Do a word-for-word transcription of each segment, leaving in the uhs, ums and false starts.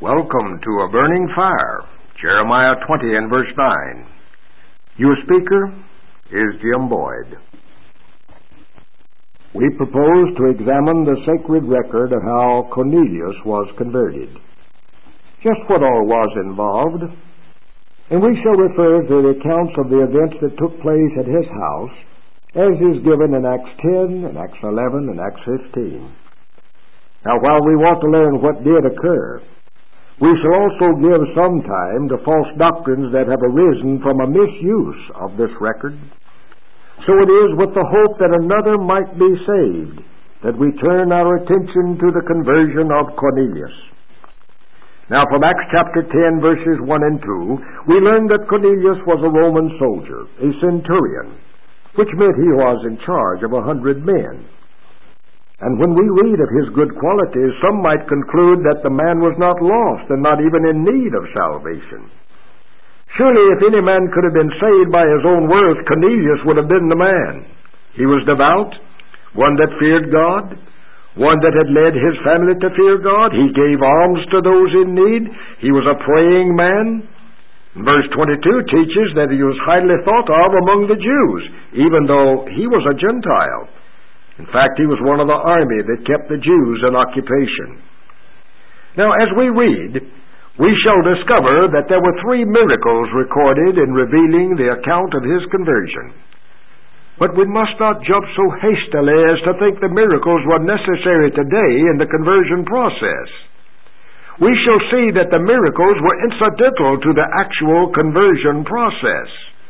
Welcome to A Burning Fire, Jeremiah twenty and verse nine. Your speaker is Jim Boyd. We propose to examine the sacred record of how Cornelius was converted. Just what all was involved. And we shall refer to the accounts of the events that took place at his house, as is given in Acts ten, and Acts eleven, and Acts fifteen. Now, while we want to learn what did occur, we shall also give some time to false doctrines that have arisen from a misuse of this record. So it is with the hope that another might be saved that we turn our attention to the conversion of Cornelius. Now, from Acts chapter ten, verses one and two, we learn that Cornelius was a Roman soldier, a centurion, which meant he was in charge of a hundred men. And when we read of his good qualities, some might conclude that the man was not lost and not even in need of salvation. Surely if any man could have been saved by his own works, Cornelius would have been the man. He was devout, one that feared God, one that had led his family to fear God. He gave alms to those in need. He was a praying man. Verse twenty-two teaches that he was highly thought of among the Jews, even though he was a Gentile. In fact, he was one of the army that kept the Jews in occupation. Now, as we read, we shall discover that there were three miracles recorded in revealing the account of his conversion. But we must not jump so hastily as to think the miracles were necessary today in the conversion process. We shall see that the miracles were incidental to the actual conversion process.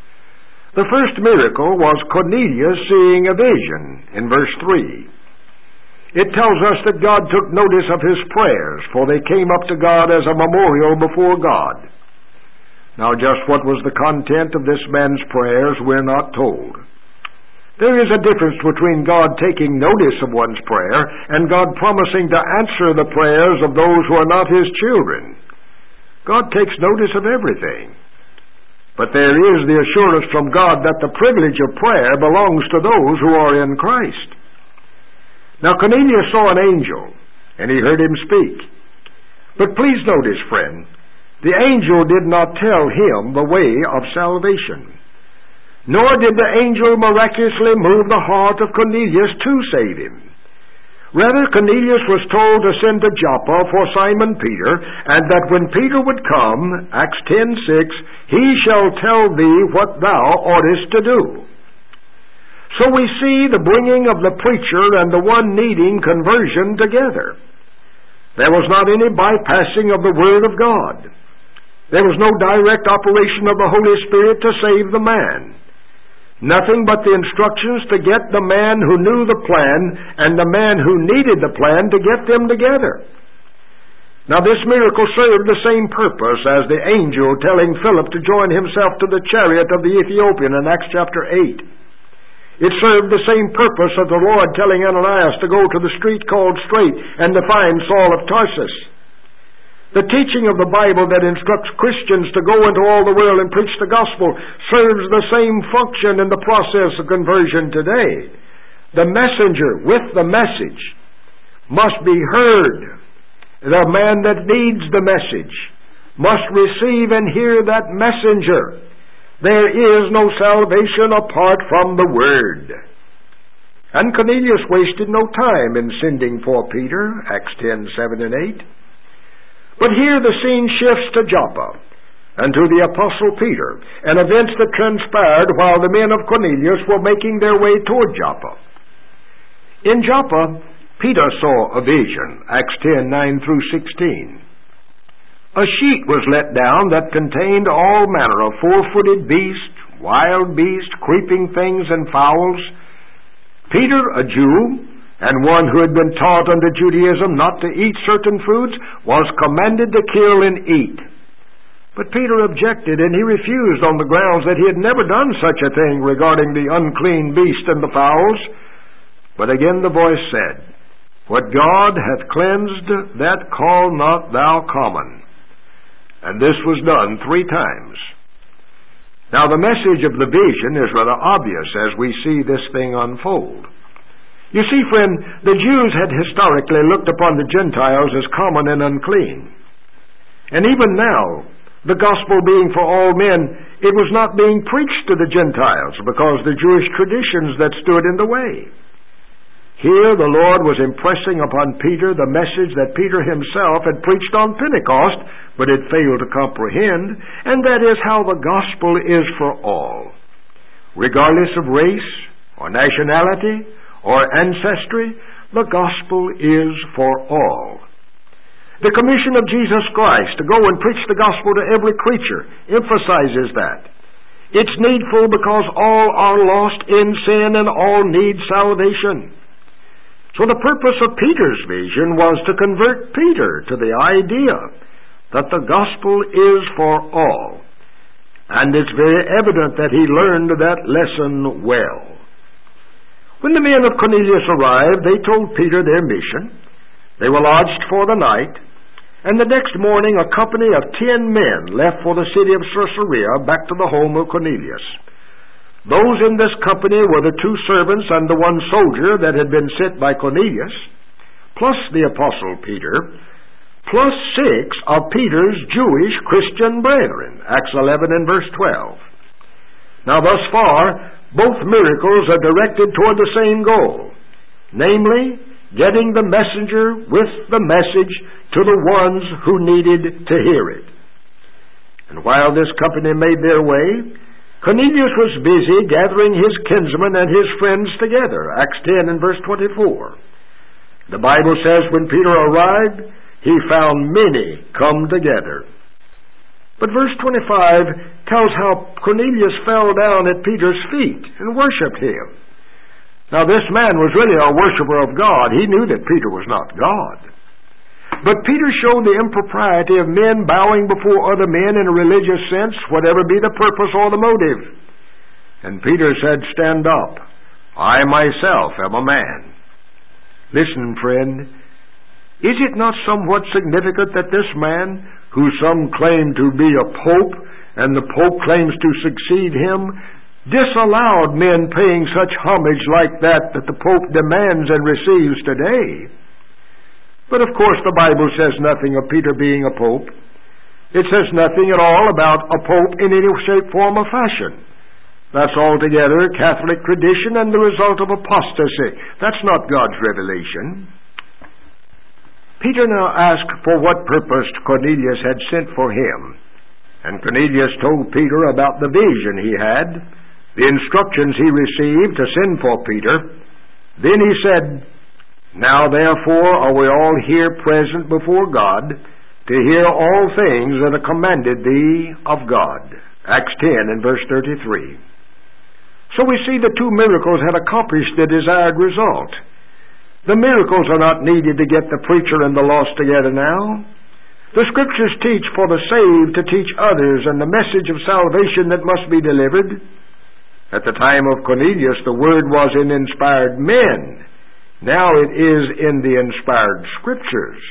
The first miracle was Cornelius seeing a vision in verse three. It tells us that God took notice of his prayers, for they came up to God as a memorial before God. Now, just what was the content of this man's prayers, we're not told. There is a difference between God taking notice of one's prayer and God promising to answer the prayers of those who are not his children. God takes notice of everything. But there is the assurance from God that the privilege of prayer belongs to those who are in Christ. Now, Cornelius saw an angel, and he heard him speak. But please notice, friend, the angel did not tell him the way of salvation. Nor did the angel miraculously move the heart of Cornelius to save him. Rather, Cornelius was told to send to Joppa for Simon Peter, and that when Peter would come, Acts ten six, he shall tell thee what thou oughtest to do. So we see the bringing of the preacher and the one needing conversion together. There was not any bypassing of the Word of God. There was no direct operation of the Holy Spirit to save the man. Nothing but the instructions to get the man who knew the plan and the man who needed the plan to get them together. Now, this miracle served the same purpose as the angel telling Philip to join himself to the chariot of the Ethiopian in Acts chapter eight. It served the same purpose of the Lord telling Ananias to go to the street called Straight and to find Saul of Tarsus. The teaching of the Bible that instructs Christians to go into all the world and preach the gospel serves the same function in the process of conversion today. The messenger with the message must be heard. The man that needs the message must receive and hear that messenger. There is no salvation apart from the Word. And Cornelius wasted no time in sending for Peter, Acts ten seven and eight. But here the scene shifts to Joppa and to the Apostle Peter, and events that transpired while the men of Cornelius were making their way toward Joppa. In Joppa, Peter saw a vision, Acts ten nine through sixteen. A sheet was let down that contained all manner of four-footed beasts, wild beasts, creeping things, and fowls. Peter, a Jew, and one who had been taught under Judaism not to eat certain foods, was commanded to kill and eat. But Peter objected, and he refused on the grounds that he had never done such a thing regarding the unclean beast and the fowls. But again the voice said, What God hath cleansed, that call not thou common. And this was done three times. Now the message of the vision is rather obvious as we see this thing unfold. You see, friend, the Jews had historically looked upon the Gentiles as common and unclean. And even now, the gospel being for all men, it was not being preached to the Gentiles because the Jewish traditions that stood in the way. Here the Lord was impressing upon Peter the message that Peter himself had preached on Pentecost, but had failed to comprehend, and that is how the gospel is for all. Regardless of race, or nationality, or ancestry, the gospel is for all. The commission of Jesus Christ to go and preach the gospel to every creature emphasizes that. It's needful because all are lost in sin and all need salvation. So the purpose of Peter's vision was to convert Peter to the idea that the gospel is for all. And it's very evident that he learned that lesson well. When the men of Cornelius arrived, they told Peter their mission. They were lodged for the night, and the next morning a company of ten men left for the city of Caesarea back to the home of Cornelius. Those in this company were the two servants and the one soldier that had been sent by Cornelius, plus the apostle Peter, plus six of Peter's Jewish Christian brethren, Acts eleven and verse twelve. Now thus far, both miracles are directed toward the same goal, namely, getting the messenger with the message to the ones who needed to hear it. And while this company made their way, Cornelius was busy gathering his kinsmen and his friends together, Acts ten and verse twenty-four. The Bible says when Peter arrived, he found many come together. But verse twenty-five tells how Cornelius fell down at Peter's feet and worshipped him. Now this man was really a worshiper of God. He knew that Peter was not God. But Peter showed the impropriety of men bowing before other men in a religious sense, whatever be the purpose or the motive. And Peter said, "Stand up. I myself am a man." Listen, friend, is it not somewhat significant that this man, who some claim to be a pope, and the pope claims to succeed him, disallowed men paying such homage like that that the pope demands and receives today? But of course the Bible says nothing of Peter being a pope. It says nothing at all about a pope in any shape, form, or fashion. That's altogether Catholic tradition and the result of apostasy. That's not God's revelation. Peter now asked for what purpose Cornelius had sent for him. And Cornelius told Peter about the vision he had, the instructions he received to send for Peter. Then he said, "Now therefore are we all here present before God to hear all things that are commanded thee of God." Acts ten and verse thirty-three. So we see the two miracles had accomplished the desired result. The miracles are not needed to get the preacher and the lost together now. The Scriptures teach for the saved to teach others, and the message of salvation that must be delivered. At the time of Cornelius, the Word was in inspired men. Now it is in the inspired Scriptures.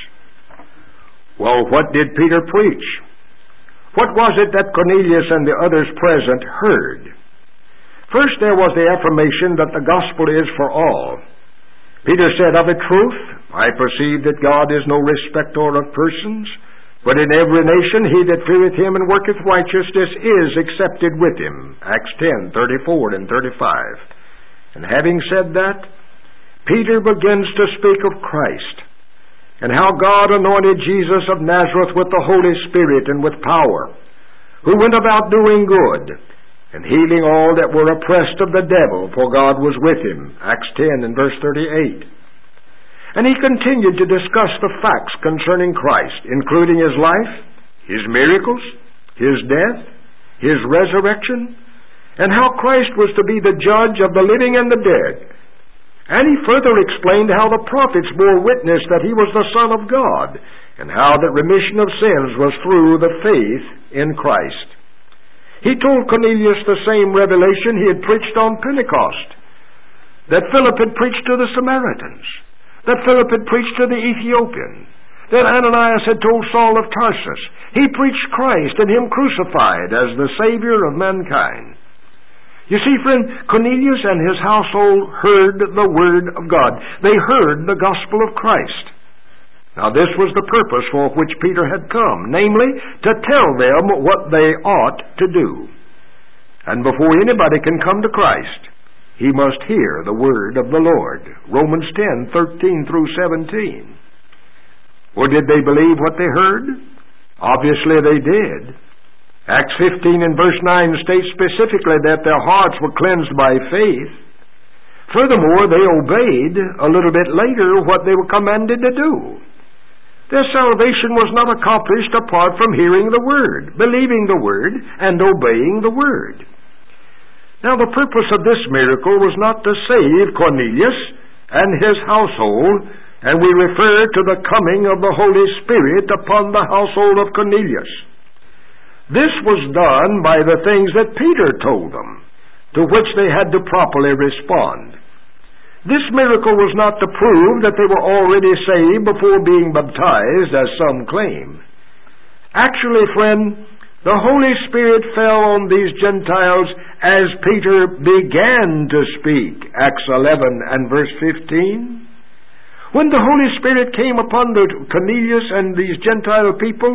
Well, what did Peter preach? What was it that Cornelius and the others present heard? First, there was the affirmation that the gospel is for all. Peter said, "Of a truth, I perceive that God is no respecter of persons, but in every nation he that feareth him and worketh righteousness is accepted with him." Acts ten, thirty-four and thirty-five. And having said that, Peter begins to speak of Christ, and how God anointed Jesus of Nazareth with the Holy Spirit and with power, who went about doing good, and healing all that were oppressed of the devil, for God was with him. Acts ten and verse thirty-eight. And he continued to discuss the facts concerning Christ, including his life, his miracles, his death, his resurrection, and how Christ was to be the judge of the living and the dead. And he further explained how the prophets bore witness that he was the Son of God, and how that remission of sins was through the faith in Christ. He told Cornelius the same revelation he had preached on Pentecost, that Philip had preached to the Samaritans, that Philip had preached to the Ethiopian, that Ananias had told Saul of Tarsus. He preached Christ and him crucified as the Savior of mankind. You see, friend, Cornelius and his household heard the Word of God. They heard the gospel of Christ. Now this was the purpose for which Peter had come, namely, to tell them what they ought to do. And before anybody can come to Christ, he must hear the word of the Lord. Romans ten, thirteen through seventeen. Or did they believe what they heard? Obviously they did. Acts fifteen and verse nine states specifically that their hearts were cleansed by faith. Furthermore, they obeyed a little bit later what they were commanded to do. Their salvation was not accomplished apart from hearing the Word, believing the Word, and obeying the Word. Now, the purpose of this miracle was not to save Cornelius and his household, and we refer to the coming of the Holy Spirit upon the household of Cornelius. This was done by the things that Peter told them, to which they had to properly respond. This miracle was not to prove that they were already saved before being baptized, as some claim. Actually, friend, the Holy Spirit fell on these Gentiles as Peter began to speak, Acts eleven and verse fifteen. When the Holy Spirit came upon the Cornelius and these Gentile people,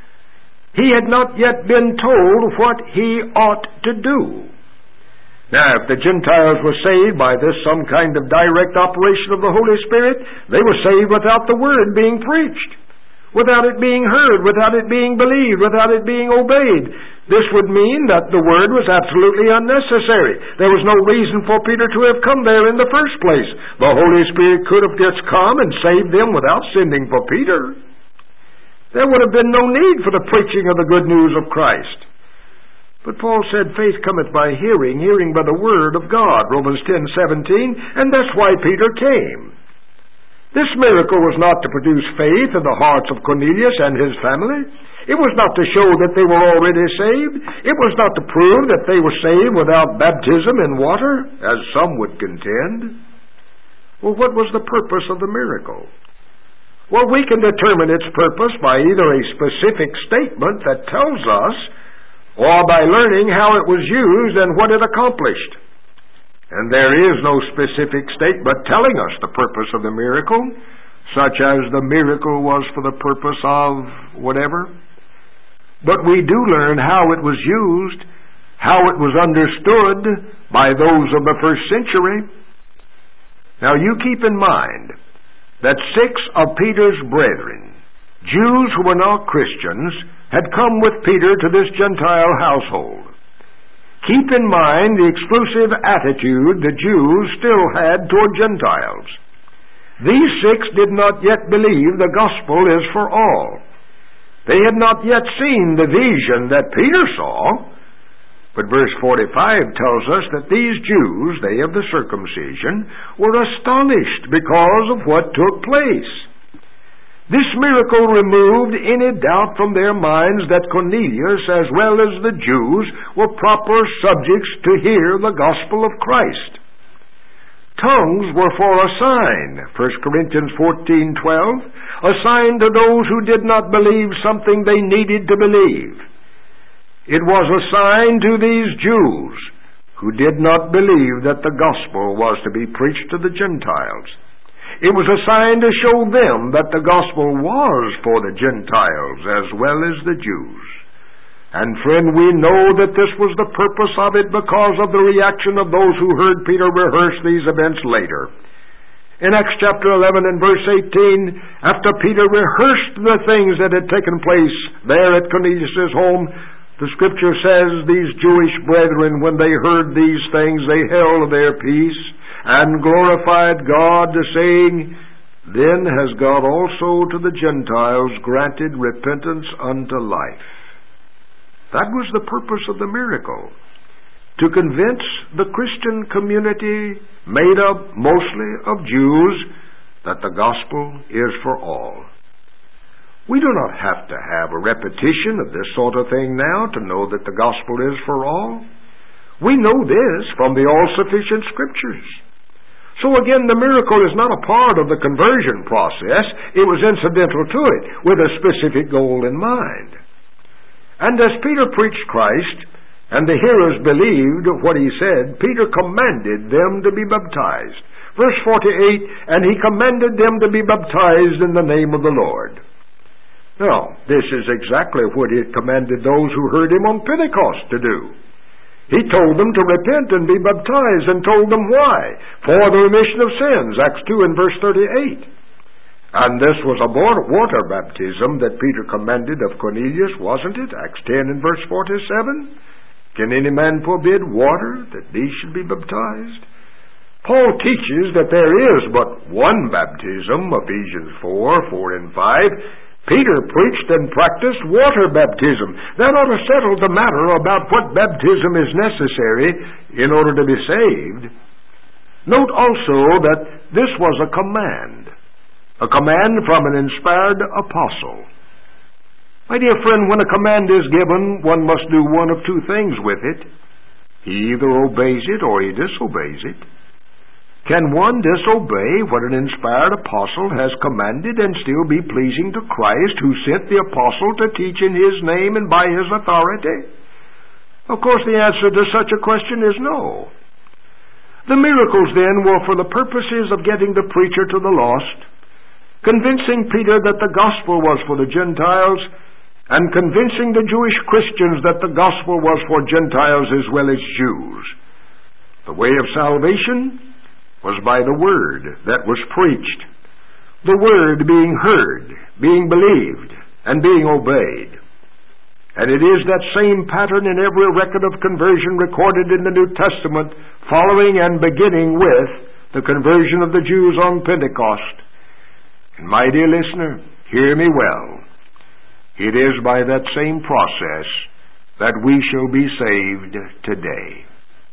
he had not yet been told what he ought to do. Now, if the Gentiles were saved by this some kind of direct operation of the Holy Spirit, they were saved without the Word being preached, without it being heard, without it being believed, without it being obeyed. This would mean that the Word was absolutely unnecessary. There was no reason for Peter to have come there in the first place. The Holy Spirit could have just come and saved them without sending for Peter. There would have been no need for the preaching of the good news of Christ. But Paul said, faith cometh by hearing, hearing by the word of God, Romans ten seventeen, and that's why Peter came. This miracle was not to produce faith in the hearts of Cornelius and his family. It was not to show that they were already saved. It was not to prove that they were saved without baptism in water, as some would contend. Well, what was the purpose of the miracle? Well, we can determine its purpose by either a specific statement that tells us, or by learning how it was used and what it accomplished. And there is no specific statement telling us the purpose of the miracle, such as the miracle was for the purpose of whatever. But we do learn how it was used, how it was understood by those of the first century. Now you keep in mind that six of Peter's brethren, Jews who were not Christians, had come with Peter to this Gentile household. Keep in mind the exclusive attitude the Jews still had toward Gentiles. These six did not yet believe the gospel is for all. They had not yet seen the vision that Peter saw. But verse forty-five tells us that these Jews, they of the circumcision, were astonished because of what took place. This miracle removed any doubt from their minds that Cornelius, as well as the Jews, were proper subjects to hear the gospel of Christ. Tongues were for a sign, First Corinthians fourteen twelve, a sign to those who did not believe something they needed to believe. It was a sign to these Jews who did not believe that the gospel was to be preached to the Gentiles. It was a sign to show them that the gospel was for the Gentiles as well as the Jews. And friend, we know that this was the purpose of it because of the reaction of those who heard Peter rehearse these events later. In Acts chapter eleven and verse eighteen, after Peter rehearsed the things that had taken place there at Cornelius' home, the scripture says, these Jewish brethren, when they heard these things, they held their peace and glorified God, saying, then has God also to the Gentiles granted repentance unto life. That was the purpose of the miracle, to convince the Christian community, made up mostly of Jews, that the gospel is for all. We do not have to have a repetition of this sort of thing now to know that the gospel is for all. We know this from the all-sufficient scriptures. So again, the miracle is not a part of the conversion process. It was incidental to it, with a specific goal in mind. And as Peter preached Christ, and the hearers believed what he said, Peter commanded them to be baptized. Verse forty-eight, and he commanded them to be baptized in the name of the Lord. Now, this is exactly what he had commanded those who heard him on Pentecost to do. He told them to repent and be baptized, and told them why. For the remission of sins, Acts two and verse thirty-eight. And this was a water baptism that Peter commanded of Cornelius, wasn't it? Acts ten and verse forty-seven. Can any man forbid water, that these should be baptized? Paul teaches that there is but one baptism, Ephesians four, four and five. Peter preached and practiced water baptism. That ought to settle the matter about what baptism is necessary in order to be saved. Note also that this was a command, a command from an inspired apostle. My dear friend, when a command is given, one must do one of two things with it. He either obeys it or he disobeys it. Can one disobey what an inspired apostle has commanded and still be pleasing to Christ, who sent the apostle to teach in his name and by his authority? Of course, the answer to such a question is no. The miracles, then, were for the purposes of getting the preacher to the lost, convincing Peter that the gospel was for the Gentiles, and convincing the Jewish Christians that the gospel was for Gentiles as well as Jews. The way of salvation was by the word that was preached, the word being heard, being believed, and being obeyed. And it is that same pattern in every record of conversion recorded in the New Testament, following and beginning with the conversion of the Jews on Pentecost. And my dear listener, hear me well. It is by that same process that we shall be saved today.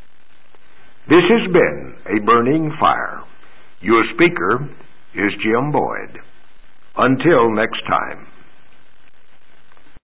This has been A Burning Fire. Your speaker is Jim Boyd. Until next time.